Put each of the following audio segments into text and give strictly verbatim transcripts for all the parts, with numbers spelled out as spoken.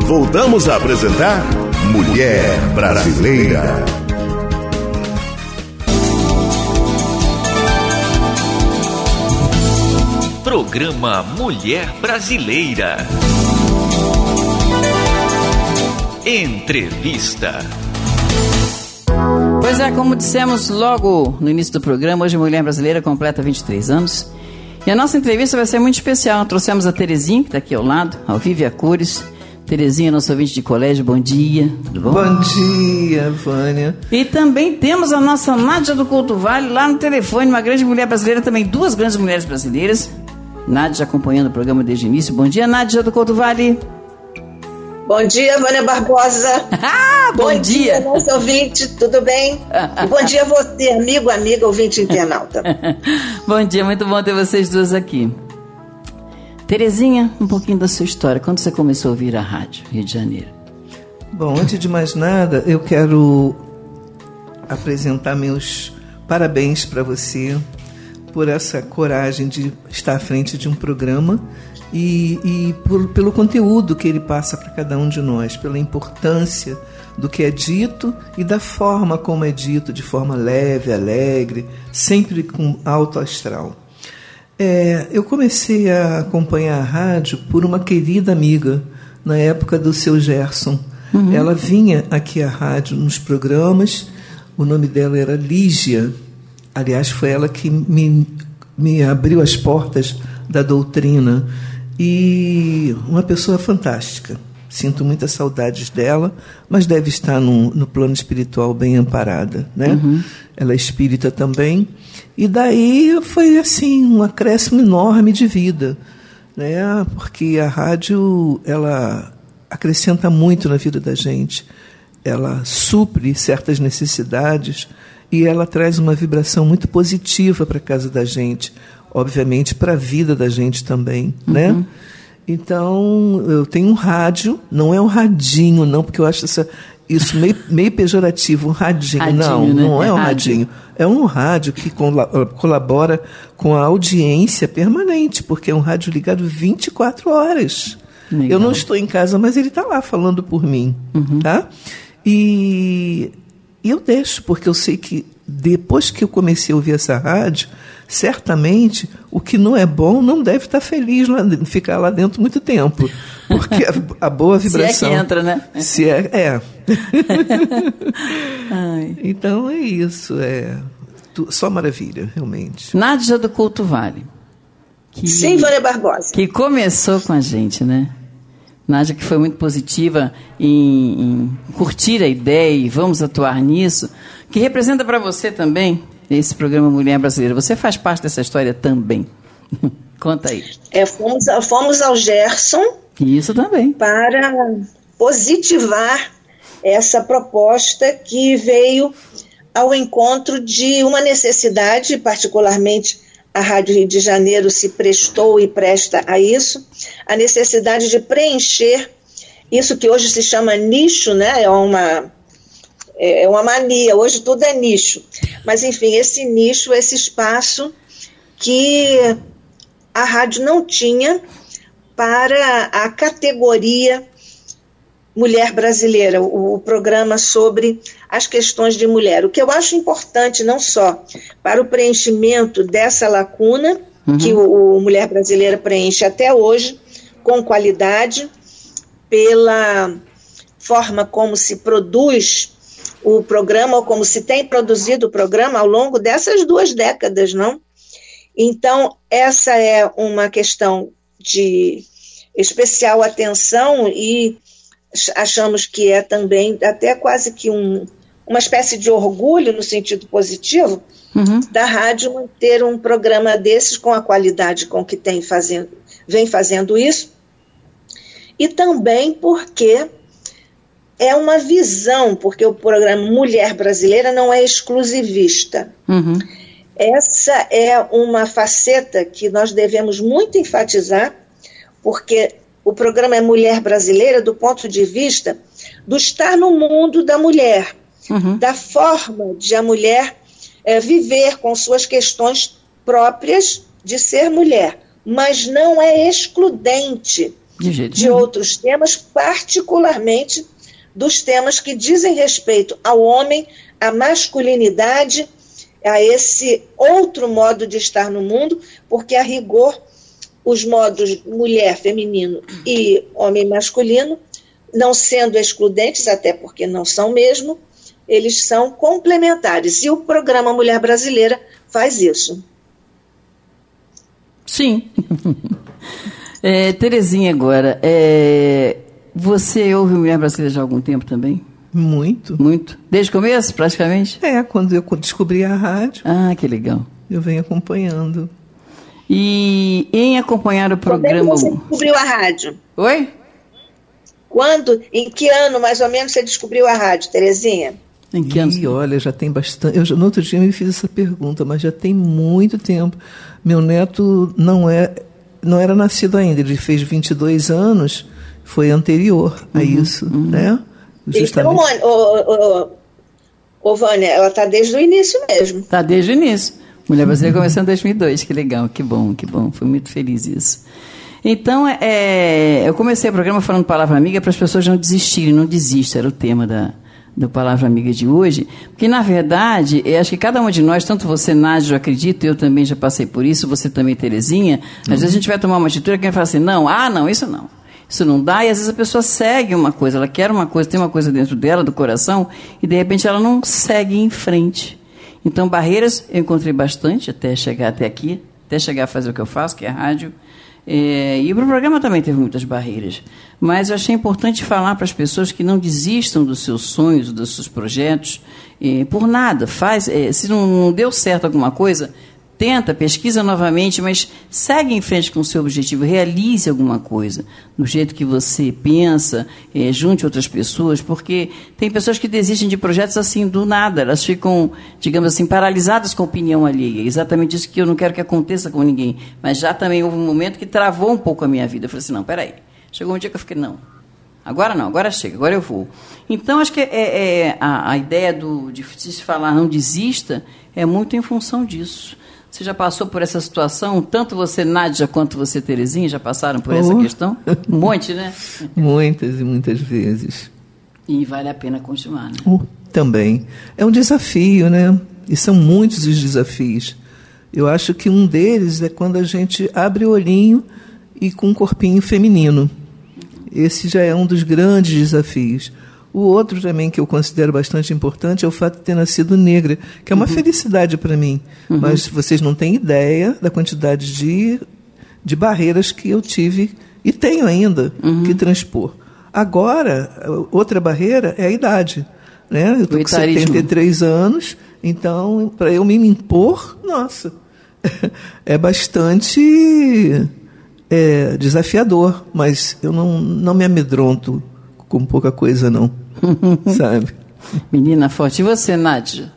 voltamos a apresentar Mulher Brasileira. Programa Mulher Brasileira. Entrevista. Pois é, como dissemos logo no início do programa, hoje a Mulher Brasileira completa vinte e três anos. E a nossa entrevista vai ser muito especial. Trouxemos a Terezinha, que está aqui ao lado, ao vivo e a cores. Terezinha, nossa ouvinte de colégio, bom dia. Tudo bom? Bom dia, Vânia. E também temos a nossa Nádia do Couto Vale lá no telefone, uma grande mulher brasileira, também duas grandes mulheres brasileiras. Nádia acompanhando o programa desde o início. Bom dia, Nádia do Couto Vale. Bom dia, Vânia Barbosa. Ah, bom, bom dia. dia, nosso ouvinte, tudo bem? E bom dia a você, amigo, amiga, ouvinte internauta. Bom dia, muito bom ter vocês duas aqui. Terezinha, um pouquinho da sua história. Quando você começou a ouvir a rádio, Rio de Janeiro? Bom, antes de mais nada, eu quero apresentar meus parabéns para você por essa coragem de estar à frente de um programa e, e por, pelo conteúdo que ele passa para cada um de nós, pela importância do que é dito e da forma como é dito, de forma leve, alegre, sempre com alto astral. É, eu comecei a acompanhar a rádio por uma querida amiga, na época do seu Gerson. Uhum. Ela vinha aqui à rádio nos programas, o nome dela era Lígia. Aliás, foi ela que me, me abriu as portas da doutrina. E uma pessoa fantástica. Sinto muitas saudades dela, mas deve estar no, no plano espiritual bem amparada, né? Uhum. Ela é espírita também. E daí foi assim, um acréscimo enorme de vida, né? Porque a rádio, ela acrescenta muito na vida da gente. Ela supre certas necessidades e ela traz uma vibração muito positiva para a casa da gente, obviamente para a vida da gente também, uhum. né? Então, eu tenho um rádio, não é um radinho, não, porque eu acho essa, isso meio, meio pejorativo, um radinho, radinho não, né? Não é um radinho. É um rádio que colabora com a audiência permanente, porque é um rádio ligado vinte e quatro horas. Legal. Eu não estou em casa, mas ele está lá falando por mim, uhum. tá? E... E eu deixo, porque eu sei que depois que eu comecei a ouvir essa rádio, certamente o que não é bom não deve estar feliz, lá, ficar lá dentro muito tempo. Porque a, a boa vibração... Se é que entra, né? Se é, é. Então é isso, é tu, só maravilha, realmente. Nádia do Couto Vale. Que, Sim, Vânia Barbosa. Que começou com a gente, né? Nádia, que foi muito positiva em, em curtir a ideia e vamos atuar nisso, que representa para você também esse programa Mulher Brasileira. Você faz parte dessa história também. Conta aí. É, fomos, fomos ao Gerson. Isso também. Para positivar essa proposta que veio ao encontro de uma necessidade, particularmente a Rádio Rio de Janeiro se prestou e presta a isso, a necessidade de preencher isso que hoje se chama nicho, né? É uma, é uma mania, hoje tudo é nicho. Mas, enfim, esse nicho, esse espaço que a rádio não tinha para a categoria Mulher Brasileira, o, o programa sobre as questões de mulher. O que eu acho importante não só para o preenchimento dessa lacuna, uhum. que o, o Mulher Brasileira preenche até hoje, com qualidade, pela forma como se produz o programa, ou como se tem produzido o programa ao longo dessas duas décadas, não? Então, essa é uma questão de especial atenção e achamos que é também até quase que um, uma espécie de orgulho no sentido positivo uhum. da rádio manter um programa desses com a qualidade com que tem fazendo, vem fazendo isso, e também porque é uma visão, porque o programa Mulher Brasileira não é exclusivista. Uhum. Essa é uma faceta que nós devemos muito enfatizar, porque o programa é Mulher Brasileira do ponto de vista do estar no mundo da mulher, uhum. da forma de a mulher é, viver com suas questões próprias de ser mulher, mas não é excludente de, jeito de outros temas, particularmente dos temas que dizem respeito ao homem, à masculinidade, a esse outro modo de estar no mundo, porque, a rigor, os modos mulher, feminino e homem masculino, não sendo excludentes, até porque não são mesmo, eles são complementares. E o programa Mulher Brasileira faz isso. Sim. é, Terezinha, agora, é, você ouve Mulher Brasileira já há algum tempo também? Muito. Muito? Desde o começo, praticamente? É, quando eu descobri a rádio. Ah, que legal. Eu venho acompanhando. E em acompanhar o programa... Quando você descobriu a rádio? Oi? Quando, em que ano, mais ou menos, você descobriu a rádio, Terezinha? Em que ano? E olha, já tem bastante... Eu, já, no outro dia eu me fiz essa pergunta, mas já tem muito tempo. Meu neto não, é, não era nascido ainda, ele fez vinte e dois anos, foi anterior a uhum, isso, uhum. né? Justamente. Então, ô, ô, ô, Vânia, ela está desde o início mesmo. Está desde o início. Mulher Brasileira começou em dois mil e dois, que legal, que bom, que bom, fui muito feliz isso. Então, é, eu comecei o programa falando Palavra Amiga para as pessoas não desistirem, não desista, era o tema da, do Palavra Amiga de hoje, porque, na verdade, eu acho que cada um de nós, tanto você, Nádia, eu acredito, eu também já passei por isso, você também, Terezinha, às uhum. vezes a gente vai tomar uma atitude que vai falar assim, não, ah, não, isso não. Isso não dá, e às vezes a pessoa segue uma coisa, ela quer uma coisa, tem uma coisa dentro dela, do coração, e de repente ela não segue em frente. Então, barreiras eu encontrei bastante até chegar até aqui, até chegar a fazer o que eu faço, que é a rádio. É, e o programa também teve muitas barreiras. Mas eu achei importante falar para as pessoas que não desistam dos seus sonhos, dos seus projetos, é, por nada. Faz, é, se não, não deu certo alguma coisa, tenta, pesquisa novamente, mas segue em frente com o seu objetivo, realize alguma coisa, do jeito que você pensa, é, junte outras pessoas, porque tem pessoas que desistem de projetos assim do nada, elas ficam, digamos assim, paralisadas com a opinião alheia, exatamente isso que eu não quero que aconteça com ninguém, mas já também houve um momento que travou um pouco a minha vida, eu falei assim, não, peraí, chegou um dia que eu fiquei, não, agora não, agora chega, agora eu vou. Então, acho que é, é, a, a ideia do, de se falar não desista é muito em função disso. Você já passou por essa situação? Tanto você, Nádia, quanto você, Terezinha, já passaram por oh. essa questão? Um monte, né? Muitas e muitas vezes. E vale a pena continuar, né? Oh, também. É um desafio, né? E são muitos os desafios. Eu acho que um deles é quando a gente abre o olhinho e com um corpinho feminino. Esse já é um dos grandes desafios. O outro também que eu considero bastante importante é o fato de ter nascido negra, que é uma uhum. felicidade para mim. Uhum. Mas vocês não têm ideia da quantidade de, de barreiras que eu tive e tenho ainda uhum. que transpor. Agora, outra barreira é a idade. Né? Eu estou com setenta e três anos, então, para eu me impor, nossa, é bastante é, desafiador, mas eu não, não me amedronto com pouca coisa, não. Sabe? Menina forte. E você, Nádia?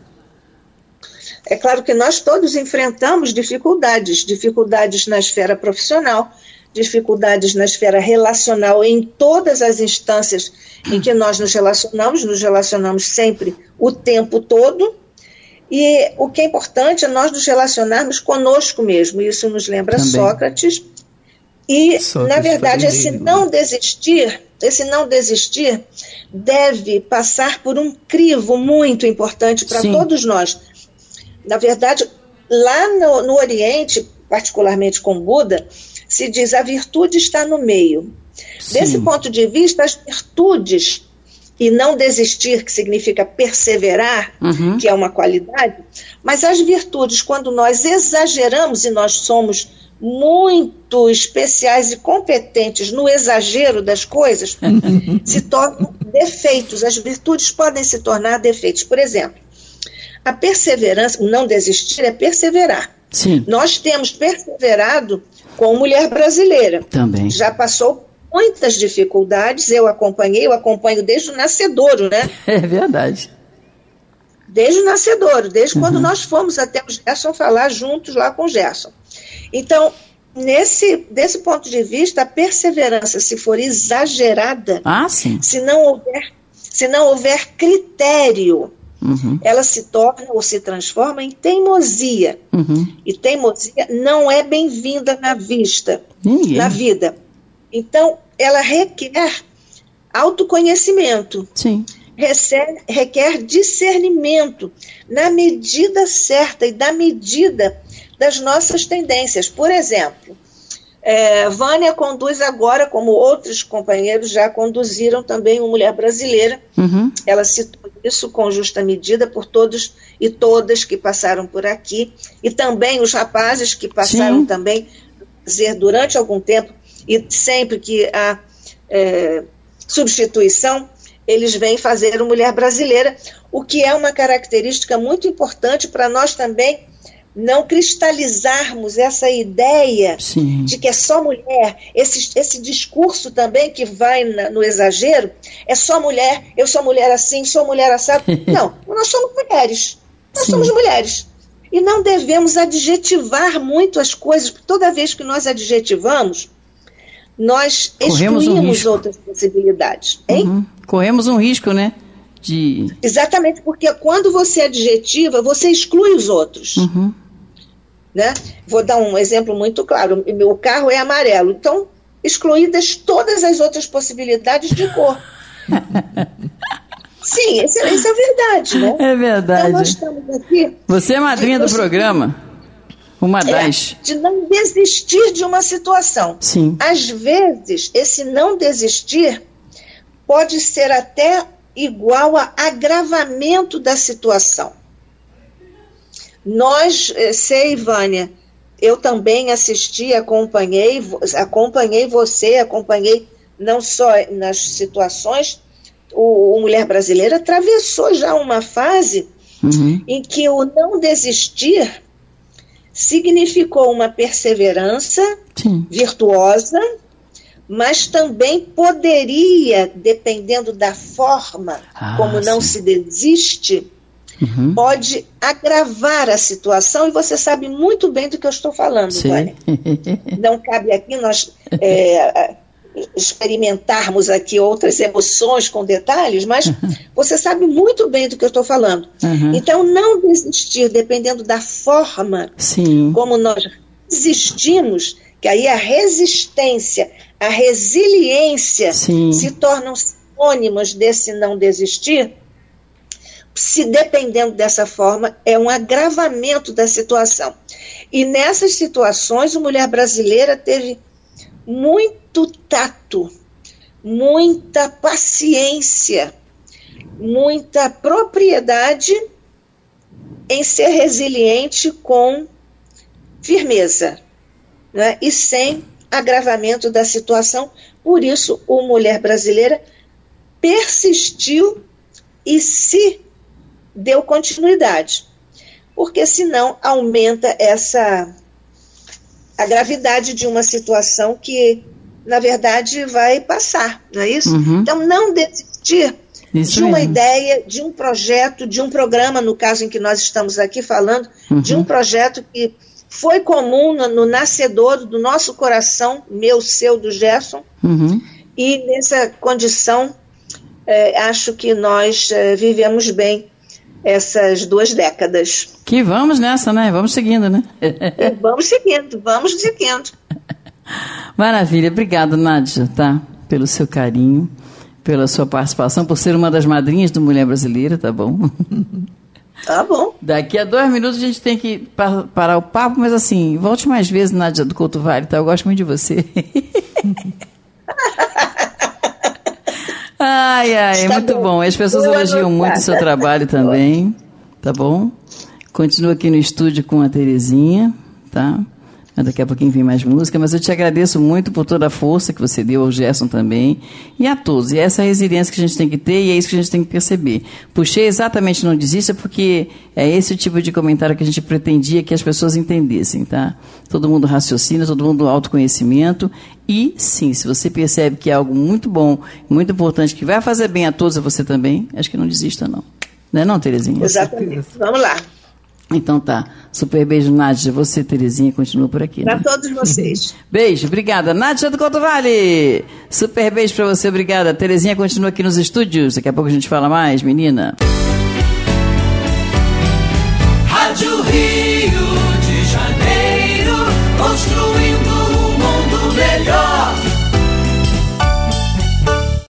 É claro que nós todos enfrentamos dificuldades, dificuldades na esfera profissional, dificuldades na esfera relacional, em todas as instâncias em que nós nos relacionamos, nos relacionamos sempre o tempo todo, e o que é importante é nós nos relacionarmos conosco mesmo, isso nos lembra também. Sócrates, e, Sócrates na verdade, esse não desistir, esse não desistir deve passar por um crivo muito importante para todos nós. Na verdade, lá no, no Oriente, particularmente com Buda, se diz a virtude está no meio. Sim. Desse ponto de vista, as virtudes, e não desistir, que significa perseverar, uhum. que é uma qualidade, mas as virtudes, quando nós exageramos, e nós somos muito especiais e competentes no exagero das coisas, se tornam defeitos. As virtudes podem se tornar defeitos. Por exemplo, a perseverança, o não desistir é perseverar. Sim. Nós temos perseverado com Mulher Brasileira. Também. Já passou muitas dificuldades, eu acompanhei, eu acompanho desde o nascedouro, né? É verdade. Desde o nascedouro, desde uhum. quando nós fomos até o Gerson falar juntos lá com o Gerson. Então, nesse, desse ponto de vista, a perseverança, se for exagerada, ah, sim. se não houver, se não houver critério, uhum. ela se torna ou se transforma em teimosia. Uhum. E teimosia não é bem-vinda na vista, Ninguém. na vida. Então, ela requer autoconhecimento. Sim. Requer, requer discernimento na medida certa e da medida das nossas tendências. Por exemplo, é, Vânia conduz agora, como outros companheiros já conduziram também, uma Mulher Brasileira. Uhum. Ela citou isso com justa medida por todos e todas que passaram por aqui, e também os rapazes que passaram Sim. também a fazer durante algum tempo, e sempre que há é, substituição, eles vêm fazer uma Mulher Brasileira, o que é uma característica muito importante para nós também não cristalizarmos essa ideia Sim. de que é só mulher, esse, esse discurso também que vai na, no exagero, é só mulher, eu sou mulher assim, sou mulher assado. Não, nós somos mulheres, nós Sim. somos mulheres. E não devemos adjetivar muito as coisas, porque toda vez que nós adjetivamos, nós Corremos excluímos um outras possibilidades. Hein? Uhum. Corremos um risco, né? De... Exatamente, porque quando você adjetiva, você exclui os outros. Uhum. Né? Vou dar um exemplo muito claro. O meu carro é amarelo, então excluídas todas as outras possibilidades de cor. Sim, isso é, isso é verdade, né? É verdade. Então nós estamos aqui... Você é madrinha do programa? Uma das... É, de não desistir de uma situação. Sim. Às vezes, esse não desistir pode ser até igual a agravamento da situação. Nós, sei, Vânia, eu também assisti, acompanhei, acompanhei você, acompanhei não só nas situações, o, o Mulher Brasileira atravessou já uma fase uhum. em que o não desistir significou uma perseverança Sim. virtuosa, mas também poderia, dependendo da forma ah, como não sim. se desiste, uhum. pode agravar a situação, e você sabe muito bem do que eu estou falando, Vânia. Não cabe aqui nós é, experimentarmos aqui outras emoções com detalhes, mas uhum. você sabe muito bem do que eu estou falando. Uhum. Então, não desistir, dependendo da forma sim. como nós resistimos, que aí a resistência, a resiliência Sim. se tornam sinônimos desse não desistir. Se dependendo dessa forma, é um agravamento da situação. E nessas situações, a Mulher Brasileira teve muito tato, muita paciência, muita propriedade em ser resiliente com firmeza, né? E sem agravamento da situação. Por isso, a Mulher Brasileira persistiu e se deu continuidade, porque senão aumenta essa a gravidade de uma situação que, na verdade, vai passar, não é isso? Uhum. Então, não desistir isso de uma mesmo. Ideia, de um projeto, de um programa, no caso em que nós estamos aqui falando, uhum. de um projeto que foi comum no, no nascedouro do nosso coração, meu, seu, do Gerson, uhum. e nessa condição, é, acho que nós é, vivemos bem essas duas décadas. Que vamos nessa, né? Vamos seguindo, né? Vamos seguindo, vamos seguindo. Maravilha, obrigado, Nádia, tá? Pelo seu carinho, pela sua participação, por ser uma das madrinhas do Mulher Brasileira, tá bom? Tá bom. Daqui a dois minutos a gente tem que par- parar o papo, mas assim, volte mais vezes, Nádia do Couto Vale, tá? Eu gosto muito de você. Ai, ai, é muito bom. bom. As pessoas Boa elogiam notada. muito o seu trabalho também, tá bom? Continua aqui no estúdio com a Terezinha, tá? Daqui a pouquinho vem mais música, mas eu te agradeço muito por toda a força que você deu ao Gerson também e a todos. E essa resiliência que a gente tem que ter, e é isso que a gente tem que perceber. Puxei exatamente Não Desista porque é esse o tipo de comentário que a gente pretendia que as pessoas entendessem, tá? Todo mundo raciocina, todo mundo autoconhecimento. E sim, se você percebe que é algo muito bom, muito importante, que vai fazer bem a todos e você também, acho que não desista não. Não é não, Terezinha? Exatamente. Vamos lá. Então tá. Super beijo, Nádia. Você, Terezinha, continua por aqui. Para né? todos vocês. Beijo, obrigada. Nádia do Couto Vale. Super beijo para você, obrigada. Terezinha continua aqui nos estúdios. Daqui a pouco a gente fala mais, menina. Rádio Rio.